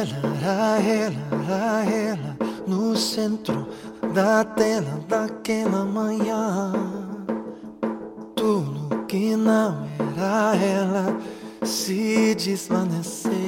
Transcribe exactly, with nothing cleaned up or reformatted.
ela, era ela, era ela, no centro da tela daquela manhã. Tudo que não era ela se desvaneceu.